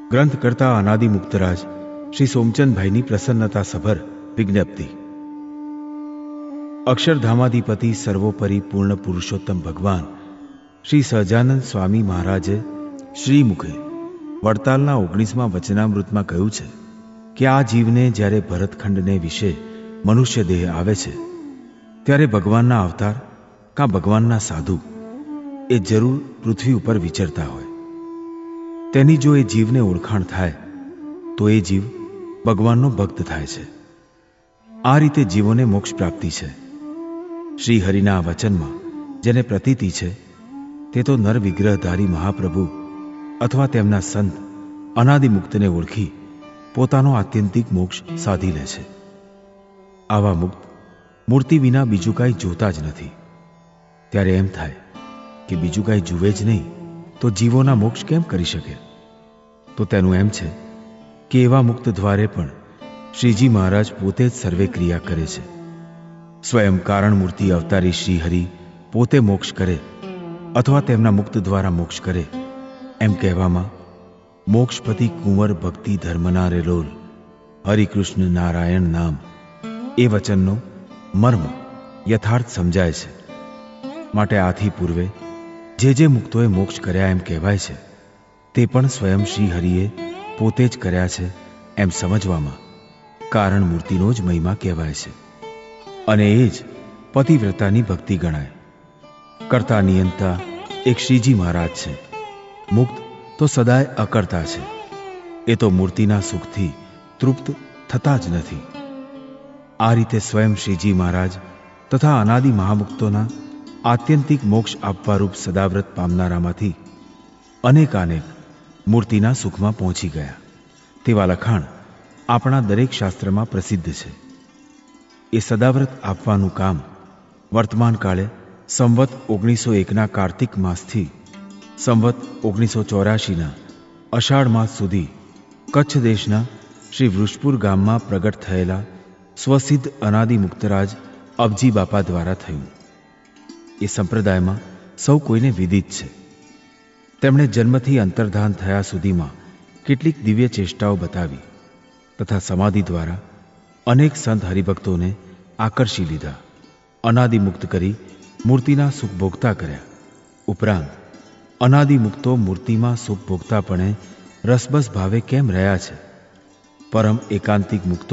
ગ્રંથ કરતા અનાદિ મુક્તરાજ શ્રી સોમચંદભાઈની પ્રસન્નતા સભર વિજ્ઞપ્તિ. અક્ષરધામાધિપતિ સર્વોપરી પૂર્ણ પુરુષોત્તમ ભગવાન શ્રી સહજાનંદ સ્વામી મહારાજે શ્રી મુખે વડતાલના 19મા વચનામૃતમાં કહ્યું છે કે આ જીવને જ્યારે ભરતખંડને વિશે મનુષ્ય દેહ આવે છે ત્યારે ભગવાનના અવતાર કાં ભગવાનના સાધુ એ જરૂર પૃથ્વી ઉપર વિચરતા હોય. તેની જો એ જીવને ઓળખાણ થાય તો એ જીવ ભગવાનનો ભક્ત થાય છે. આ રીતે જીવોને મોક્ષ પ્રાપ્તિ છે. શ્રી હરિના વચનમાં જેને પ્રતીતિ છે તે તો નર વિગ્રહધારી મહાપ્રભુ અથવા તેમના સંત અનાદિમુક્તને ઓળખી પોતાનો આત્યંતિક મોક્ષ સાધી લે છે. આવા મુક્ત મૂર્તિ વિના બીજું કાંઈ જોતા જ નથી. ત્યારે એમ થાય કે બીજું કાંઈ જુએ જ નહીં તો જીવોના મોક્ષ કેમ કરી શકે? તો તેનું એમ છે કે એવા મુક્ત દ્વારે પણ શ્રીજી મહારાજ પોતે જ સર્વે ક્રિયા કરે છે. સ્વયં કારણ મૂર્તિ અવતારી શ્રી હરિ પોતે મોક્ષ કરે અથવા તેમના મુક્ત દ્વારા મોક્ષ કરે એમ કહેવામાં મોક્ષપતિ કુંવર ભક્તિ ધર્મના રેલોલ હરિકૃષ્ણ નારાયણ નામ એ વચનનો મર્મ યથાર્થ સમજાય છે. માટે આથી પૂર્વે જે મુક્તોએ મોક્ષ કર્યા એમ કહેવાય છે તે પણ સ્વયં શ્રી હરિએ પોતે જ કર્યા છે એમ સમજવામાં કારણ મૂર્તિનો જ મહિમા કહેવાય છે. અને એ જ પતિવ્રતાની ભક્તિ ગણાય. કરતા નિયંતા એક શ્રીજી મહારાજ છે. મુક્ત તો સદાય અકર્તા છે. એ તો મૂર્તિના સુખથી તૃપ્ત થતા જ નથી. આ રીતે સ્વયં શ્રીજી મહારાજ તથા અનાદિ મહામુક્તોના આત્યંતિક મોક્ષ આપવારૂપ સદાવ્રત પામનારામાંથી અનેકાનેક મૂર્તિના સુખમાં પહોંચી ગયા તેવા લખાણ આપણા દરેક શાસ્ત્રમાં પ્રસિદ્ધ છે. એ સદાવ્રત આપવાનું કામ વર્તમાન કાળે સંવત 1901ના કાર્તિક માસથી સંવત 1984ના અષાઢ માસ સુધી કચ્છ દેશના શ્રી વૃષપુર ગામમાં પ્રગટ થયેલા સ્વસિદ્ધ અનાદિ મુક્તરાજ અબજી બાપા દ્વારા થયું. એ સંપ્રદાયમાં સૌ કોઈને વિદિત છે. તેમણે જન્મથી અંતર્ધાન થયા સુધીમાં કેટલીક દિવ્ય ચેષ્ટાઓ બતાવી તથા સમાધિ દ્વારા અનેક સંત હરિભક્તોને આકર્ષી લીધા, અનાદિમુક્ત કરી મૂર્તિના સુખ ભોગતા કર્યા. ઉપરાંત અનાદિમુક્તો મૂર્તિમાં સુખ ભોગતાપણે રસબસ ભાવે કેમ રહ્યા છે, પરમ એકાંતિક મુક્તો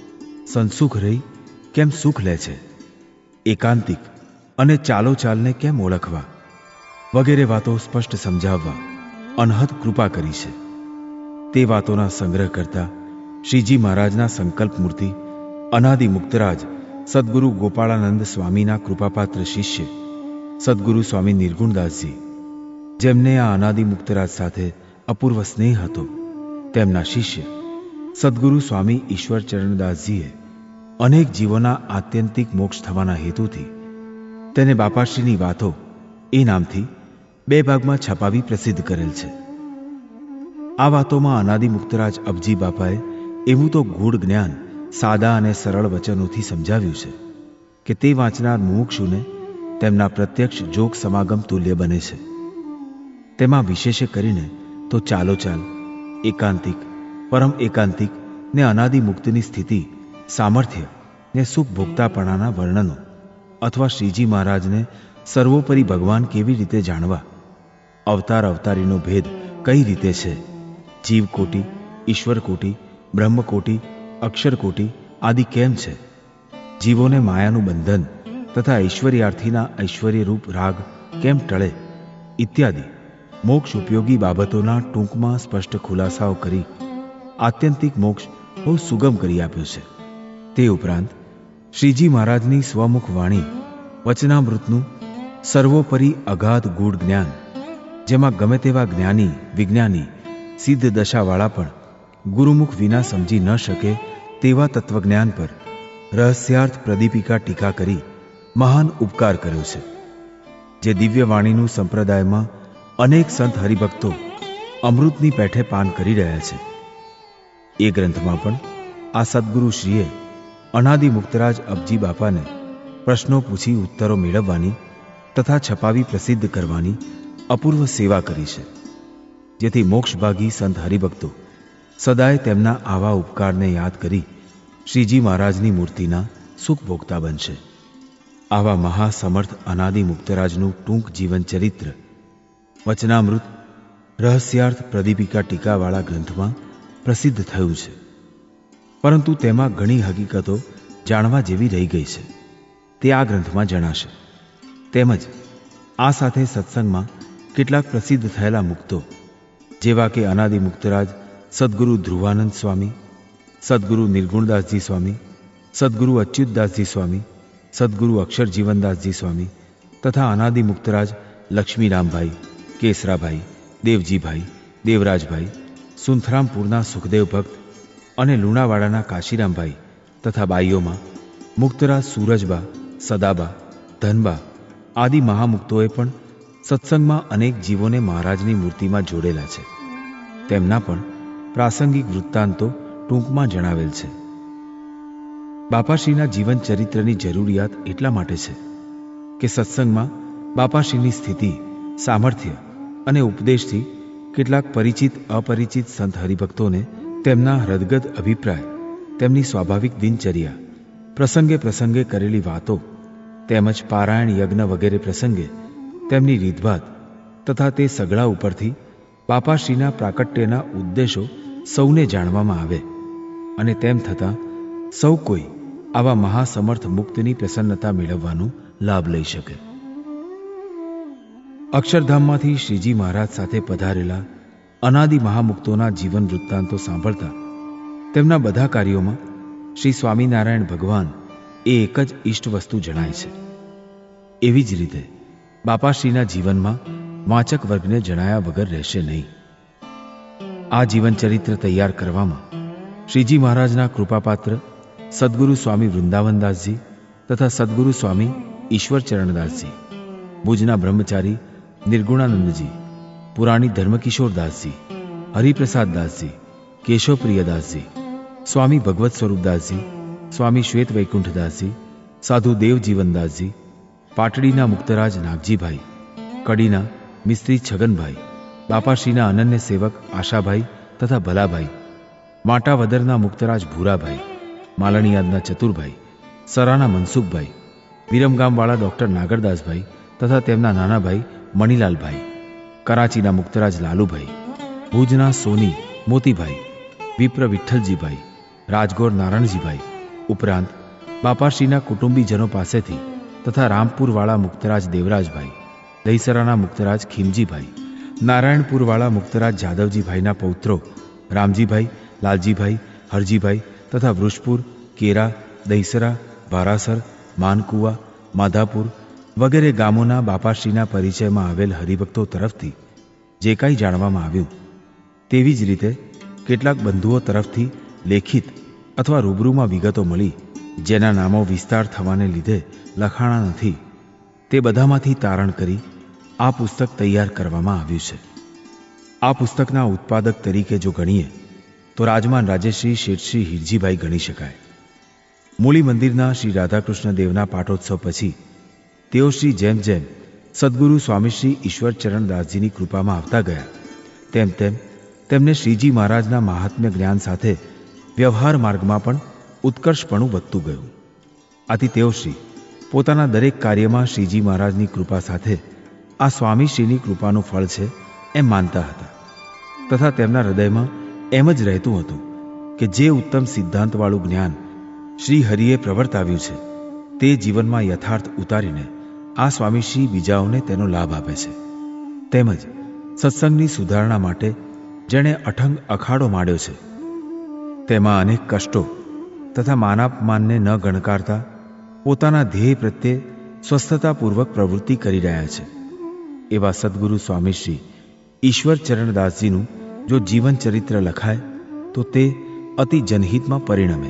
સંસુખ રહી કેમ સુખ લે છે, એકાંતિક અને ચાલો ચાલને કેમ ઓળખવા વગેરે વાતો સ્પષ્ટ સમજાવવા અનહદ કૃપા કરી છે. તે વાતોના સંગ્રહ કરતા શ્રીજી મહારાજના સંકલ્પ મૂર્તિ અનાદિ મુક્તરાજ સદગુરુ ગોપાળાનંદ સ્વામીના કૃપાપાત્ર શિષ્ય સદગુરુ સ્વામી નિર્ગુણદાસજી, જેમને આ અનાદિ મુક્તરાજ સાથે અપૂર્વ સ્નેહ હતો, તેમના શિષ્ય સદગુરુ સ્વામી ઈશ્વરચરણદાસજીએ અનેક જીવોના આત્યંતિક મોક્ષ થવાના હેતુથી તેને બાપાશ્રીની વાતો એ નામથી 2 ભાગમાં છપાવી પ્રસિદ્ધ કરેલ છે. આ વાતોમાં અનાદિ મુક્તરાજ અબજી બાપાએ એવું તો ગૂઢ જ્ઞાન સાદા અને સરળ વચનોથી સમજાવ્યું છે કે તે વાંચનાર મુમુક્ષુને તેમના પ્રત્યક્ષ જોગ સમાગમ તુલ્ય બને છે. તેમાં વિશેષે કરીને તો ચાલોચાલ, એકાંતિક, પરમ એકાંતિક ને અનાદિ મુક્તની સ્થિતિ, સામર્થ્ય ને સુખ ભોગતાપણાના વર્ણનો અથવા શ્રીજી મહારાજને સર્વોપરી ભગવાન કેવી રીતે જાણવા, અવતાર અવતારીનો ભેદ કઈ રીતે છે, જીવકોટી, ઈશ્વરકોટી, બ્રહ્મકોટી, અક્ષરકોટી આદિ કેમ છે, જીવોને માયાનું બંધન તથા ઐશ્વર્યાર્થીના ઐશ્વર્યરૂપ રાગ કેમ ટળે ઇત્યાદિ મોક્ષ ઉપયોગી બાબતોના ટૂંકમાં સ્પષ્ટ ખુલાસાઓ કરી આત્યંતિક મોક્ષ બહુ સુગમ કરી આપ્યો છે. તે ઉપરાંત શ્રીજી મહારાજની સ્વમુખ વાણી વચનામૃતનું સર્વોપરી અગાધ ગૂઢ જ્ઞાન, જેમાં ગમે તેવા જ્ઞાની વિજ્ઞાની સિદ્ધ દશાવાળા પણ ગુરુમુખ વિના સમજી ન શકે તેવા તત્વજ્ઞાન પર રહસ્યાર્થ પ્રદીપિકા ટીકા કરી મહાન ઉપકાર કર્યો છે. જે દિવ્ય વાણીનું સંપ્રદાયમાં અનેક સંત હરિભક્તો અમૃતની પેઠે પાન કરી રહ્યા છે. એ ગ્રંથમાં પણ આ સદગુરુશ્રીએ અનાદિ મુક્તરાજ અબજી બાપાને પ્રશ્નો પૂછી ઉત્તરો મેળવવાની તથા છપાવી પ્રસિદ્ધ કરવાની અપૂર્વ સેવા કરી છે, જેથી મોક્ષભાગી સંત હરિભક્તો સદાય તેમના આવા ઉપકારને યાદ કરી શ્રીજી મહારાજની મૂર્તિના સુખ ભોગતા બનશે. આવા મહાસમર્થ અનાદિ મુક્તરાજનું ટૂંક જીવન ચરિત્ર વચનામૃત રહસ્યાર્થ પ્રદીપિકા ટીકાવાળા ગ્રંથમાં પ્રસિદ્ધ થયું છે. પરંતુ તેમાં ઘણી હકીકતો જાણવા જેવી રહી ગઈ છે. તે આ ગ્રંથમાં જણાશે. તેમજ આ સાથે સત્સંગમાં કેટલાક પ્રસિદ્ધ થયેલા મુક્તો જેવા કે અનાદિ મુક્તરાજ સદગુરુ ધ્રુવાનંદ સ્વામી, સદગુરુ નિર્ગુણદાસજી સ્વામી, સદગુરુ અચ્યુતદાસજી સ્વામી, સદગુરુ અક્ષર જીવનદાસજી સ્વામી તથા અનાદિ મુક્તરાજ લક્ષ્મીરામભાઈ, કેસરાભાઈ, દેવજીભાઈ, દેવરાજભાઈ, સુંથરામપુરના સુખદેવ ભક્ત અને લુણાવાડાના કાશીરામભાઈ તથા બાઈઓમાં મુક્તરાજ સૂરજબા, સદાબા, ધનબા આદિ મહામુક્તોએ પણ સત્સંગમાં અનેક જીવોને મહારાજની મૂર્તિમાં જોડેલા છે. તેમના પણ પ્રાસંગિક વૃત્તાંતો ટૂંકમાં જણાવેલ છે. બાપાશ્રીના જીવન ચરિત્રની જરૂરિયાત એટલા માટે છે કે સત્સંગમાં બાપાશ્રીની સ્થિતિ, સામર્થ્ય અને ઉપદેશથી કેટલાક પરિચિત અપરિચિત સંત હરિભક્તોને તેમના હૃદગત અભિપ્રાય, તેમની સ્વાભાવિક દિનચર્યા, પ્રસંગે પ્રસંગે કરેલી વાતો તેમજ પારાયણ, યજ્ઞ વગેરે પ્રસંગે તેમની રીતભાત તથા તે સગળા ઉપરથી બાપાશ્રીના પ્રાકટ્યના ઉદ્દેશો સૌને જાણવામાં આવે અને તેમ થતાં સૌ કોઈ આવા મહાસમર્થ મુક્તની પ્રસન્નતા મેળવવાનો લાભ લઈ શકે. અક્ષરધામમાંથી શ્રીજી મહારાજ સાથે પધારેલા અનાદિ મહામુક્તોના જીવન વૃત્તાંતો સાંભળતા તેમના બધા કાર્યોમાં શ્રી સ્વામિનારાયણ ભગવાન એ એક જ ઈષ્ટ વસ્તુ જણાય છે. એવી જ રીતે બાપાશ્રીના જીવનમાં વાંચક વર્ગને જણાયા વગર રહેશે નહીં. આ જીવન ચરિત્ર તૈયાર કરવામાં શ્રીજી મહારાજના કૃપાપાત્ર સદગુરુ સ્વામી વૃંદાવનદાસજી તથા સદગુરુ સ્વામી ઈશ્વરચરણદાસજી, ભુજના બ્રહ્મચારી નિર્ગુણાનંદજી, પુરાણી ધર્મકિશોરદાસજી, હરિપ્રસાદદાસજી, કેશવપ્રિયદાસજી, સ્વામી ભગવત સ્વરૂપદાસજી, સ્વામી શ્વેત વૈકુંઠદાસજી, સાધુ દેવજીવનદાસજી, પાટડીના મુક્તરાજ નાગજીભાઈ, કડીના મિસ્ત્રી છગનભાઈ, બાપાશ્રીના અનન્ય સેવક આશાભાઈ તથા ભલાભાઈ, માટાવદરના મુક્તરાજ ભૂરાભાઈ, માલણીયાદના ચતુરભાઈ, સરાના મનસુખભાઈ, વિરમગામવાળા ડૉક્ટર નાગરદાસભાઈ તથા તેમના નાના ભાઈ મણીલાલભાઈ, કરાચીના મુક્તરાજ લાલુભાઈ, ભુજના સોની મોતીભાઈ, વિપ્ર વિઠ્ઠલજીભાઈ, રાજગોર નારણજીભાઈ ઉપરાંત બાપાશ્રીના કુટુંબીજનો પાસેથી તથા રામપુરવાળા મુક્તરાજ દેવરાજભાઈ, દહીસરાના મુક્તરાજ ખીમજીભાઈ, નારાયણપુરવાળા મુક્તરાજ જાદવજીભાઈના પૌત્રો રામજીભાઈ, લાલજીભાઈ, હરજીભાઈ તથા વૃષપુર, કેરા, દહીસરા, ભારાસર, માનકુવા, માધાપુર વગેરે ગામોના બાપાશ્રીના પરિચયમાં આવેલ હરિભક્તો તરફથી જે કાંઈ જાણવામાં આવ્યું તેવી જ રીતે કેટલાક બંધુઓ તરફથી લેખિત અથવા રૂબરૂમાં વિગતો મળી જેના નામો વિસ્તાર થવાને લીધે લખાણા નથી, તે બધામાંથી તારણ કરી આ પુસ્તક તૈયાર કરવામાં આવ્યું છે. આ પુસ્તકના ઉત્પાદક તરીકે જો ગણીએ તો રાજમાન રાજેશ્રી શેઠશ્રી હિરજીભાઈ ગણી શકાય. મૂળી મંદિરના શ્રી રાધાકૃષ્ણ દેવના પાટોત્સવ પછી તેઓ શ્રી જેમ જેમ સદગુરુ સ્વામીશ્રી ઈશ્વરચરણદાસજીની કૃપામાં આવતા ગયા તેમ તેમ તેમને શ્રીજી મહારાજના મહાત્મ્ય જ્ઞાન સાથે વ્યવહાર માર્ગમાં પણ ઉત્કર્ષપણું વધતું ગયું. આથી તેઓ શ્રી પોતાના દરેક કાર્યમાં શ્રીજી મહારાજની કૃપા સાથે આ સ્વામીશ્રીની કૃપાનું ફળ છે એમ માનતા હતા તથા તેમના હૃદયમાં એમ જ રહેતું હતું કે જે ઉત્તમ સિદ્ધાંતવાળું જ્ઞાન શ્રી હરિએ પ્રવર્તાવ્યું છે તે જીવનમાં યથાર્થ ઉતારીને આ સ્વામીશ્રી બીજાઓને તેનો લાભ આપે છે. તેમજ સત્સંગની સુધારણા માટે જેણે અઠંગ અખાડો માંડ્યો છે તેમાં અનેક કષ્ટો તથા માનાપમાનને ન ગણકારતા પોતાના ધ્યેય પ્રત્યે સ્વસ્થતાપૂર્વક પ્રવૃત્તિ કરી રહ્યા છે એવા સદગુરુ સ્વામીશ્રી ઈશ્વરચરણદાસજીનું જો જીવન ચરિત્ર લખાય તો તે અતિ જનહિતમાં પરિણમે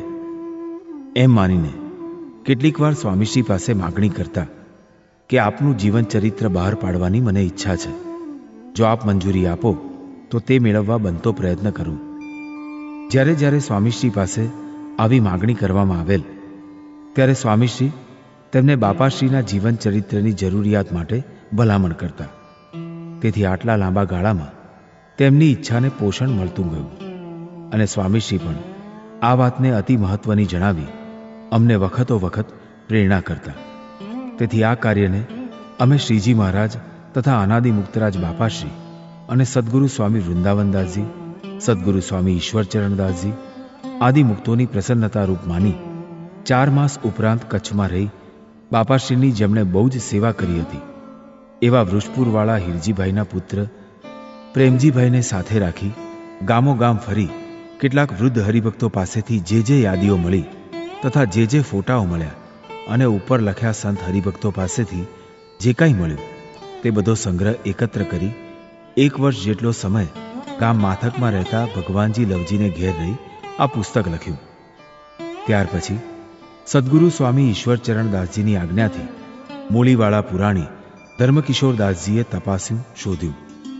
એમ માનીને કેટલીક વાર સ્વામીશ્રી પાસે માગણી કરતા કે આપનું જીવન ચરિત્ર બહાર પાડવાની મને ઈચ્છા છે, જો આપ મંજૂરી આપો તો તે મેળવવા બનતો પ્રયત્ન કરું. જ્યારે જ્યારે સ્વામીશ્રી પાસે આવી માગણી કરવામાં આવેલ ત્યારે સ્વામીશ્રી તેમને બાપાશ્રીના જીવન ચરિત્રની જરૂરિયાત માટે ભલામણ કરતા. તેથી આટલા લાંબા ગાળામાં તેમની ઈચ્છાને પોષણ મળતું ગયું. અને સ્વામીશ્રી પણ આ વાતને અતિ મહત્વની જણાવી અમને વખતો વખત પ્રેરણા કરતા. તેથી આ કાર્યને અમે શ્રીજી મહારાજ તથા અનાદિ મુક્તરાજ બાપાશ્રી અને સદગુરુ સ્વામી વૃંદાવનદાસજી, સદગુરુ સ્વામી ઈશ્વરચરણદાસજી આદિ મુક્તોની પ્રસન્નતા રૂપ માની 4 માસ ઉપરાંત કચ્છમાં રહી બાપાશ્રીની જેમણે બહુ જ સેવા કરી હતી એવા વૃષપુરવાળા હિરજીભાઈના પુત્ર પ્રેમજીભાઈને સાથે રાખી ગામો ગામ ફરી કેટલાક વૃદ્ધ હરિભક્તો પાસેથી જે યાદીઓ મળી તથા જે ફોટાઓ મળ્યા અને ઉપર લખ્યા સંત હરિભક્તો પાસેથી જે કાંઈ મળ્યું તે બધો સંગ્રહ એકત્ર કરી 1 વર્ષ જેટલો સમય ગામ માથકમાં રહેતા ભગવાનજી લવજીને ઘેર રહી આ પુસ્તક લખ્યું. ત્યાર પછી સદગુરુ સ્વામી ઈશ્વરચરણદાસજીની આજ્ઞાથી મૂળીવાળા પુરાણી ધર્મકિશોરદાસજીએ તપાસ્યું, શોધ્યું.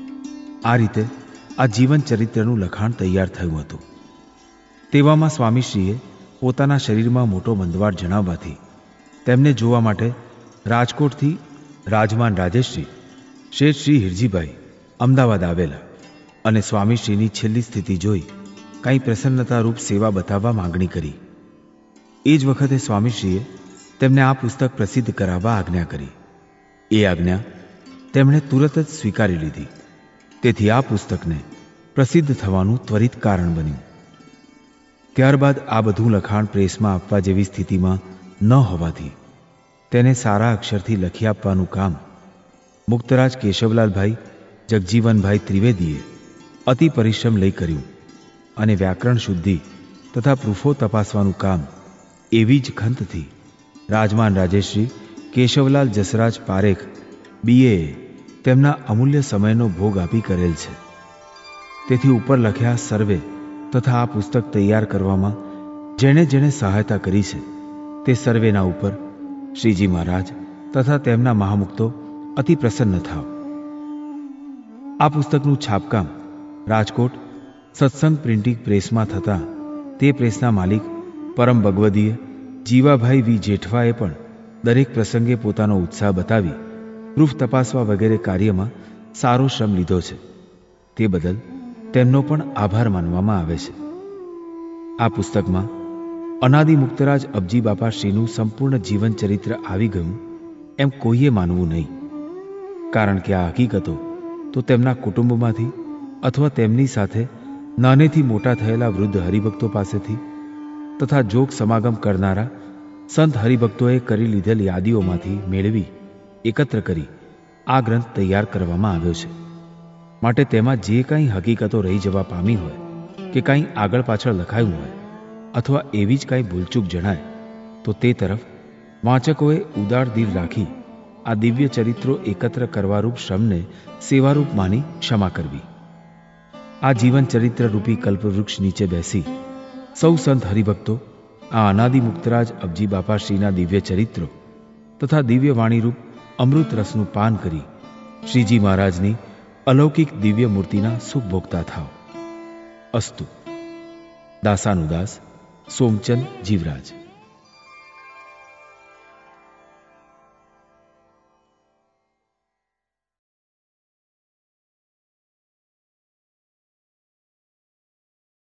આ રીતે આ જીવન ચરિત્રનું લખાણ તૈયાર થયું હતું. તેવામાં સ્વામીશ્રીએ પોતાના શરીરમાં મોટો મંદવાડ જણાવવાથી તેમને જોવા માટે રાજકોટથી રાજમાન રાજેશ્રી શેઠ શ્રી હિરજીભાઈ અમદાવાદ આવેલા અને સ્વામીશ્રીની છેલ્લી સ્થિતિ જોઈ કંઈ પ્રસન્નતારૂપ સેવા બતાવવા માંગણી કરી. એ જ વખતે સ્વામીશ્રીએ તેમને આ પુસ્તક પ્રસિદ્ધ કરાવવા આજ્ઞા કરી. એ આજ્ઞા તેમણે તુરત જ સ્વીકારી લીધી. તેથી આ પુસ્તકને પ્રસિદ્ધ થવાનું ત્વરિત કારણ બન્યું. ત્યારબાદ આ બધું લખાણ પ્રેસમાં આપવા જેવી સ્થિતિમાં ન હોવાથી તેને સારા અક્ષરથી લખી આપવાનું કામ મુક્તરાજ કેશવલાલભાઈ જગજીવનભાઈ ત્રિવેદીએ અતિ પરિશ્રમ લઈ કર્યું અને વ્યાકરણ શુદ્ધિ તથા પ્રૂફો તપાસવાનું કામ એવી જ ખંતથી રાજમાન રાજેશ્રી કેશવલાલ જસરાજ પારેખ BA તેમના અમૂલ્ય સમયનો ભોગ આપી કરેલ છે. તેથી ઉપર લખ્યા સર્વે તથા આ પુસ્તક તૈયાર કરવામાં જેણે સહાયતા કરી છે તે સર્વેના ઉપર શ્રીજી મહારાજ તથા તેમના મહામુક્તો અતિ પ્રસન્ન થાવ. આ પુસ્તકનું છાપકામ રાજકોટ સત્સંગ પ્રિન્ટિંગ પ્રેસમાં થતાં તે પ્રેસના માલિક પરમ ભગવદીય જીવાભાઈ વી જેઠવાએ પણ દરેક પ્રસંગે પોતાનો ઉત્સાહ બતાવી પ્રૂફ તપાસવા વગેરે કાર્યમાં સારો શ્રમ લીધો છે. તે બદલ તેમનો પણ આભાર માનવામાં આવે છે. આ પુસ્તકમાં અનાદિ મુક્તરાજ અબજી બાપાશ્રીનું સંપૂર્ણ જીવન ચરિત્ર આવી ગયું એમ કોઈએ માનવું નહીં. કારણ કે આ હકીકતો તો તેમના કુટુંબમાંથી અથવા તેમની સાથે નાનેથી મોટા થયેલા વૃદ્ધ હરિભક્તો પાસેથી તથા જોગ સમાગમ કરનારા સંત હરિભક્તોએ કરી લીધેલ યાદીઓમાંથી મેળવી એકત્ર કરી આ ગ્રંથ તૈયાર કરવામાં આવ્યો છે. માટે તેમાં જે કાંઈ હકીકતો રહી જવા પામી હોય કે કાંઈ આગળ પાછળ લખાયું હોય અથવા એવી જ કાંઈ ભૂલચૂક જણાય તો તે તરફ વાંચકોએ ઉદાર દિલ રાખી આ દિવ્ય ચરિત્રો એકત્ર કરવારૂપ શ્રમને સેવારૂપ માની ક્ષમા કરવી. આ જીવન ચરિત્ર રૂપી કલ્પવૃક્ષ નીચે બેસી સૌ સંત હરિભક્તો આ અનાદિ મુક્તરાજ અબજી બાપાશ્રીના દિવ્ય ચરિત્રો તથા દિવ્ય વાણીરૂપ અમૃત રસનું પાન કરી શ્રીજી મહારાજની અલૌકિક દિવ્ય મૂર્તિના સુખ ભોગતા થાવ. અસ્તુ. દાસાનુદાસ, સોમચંદ જીવરાજ.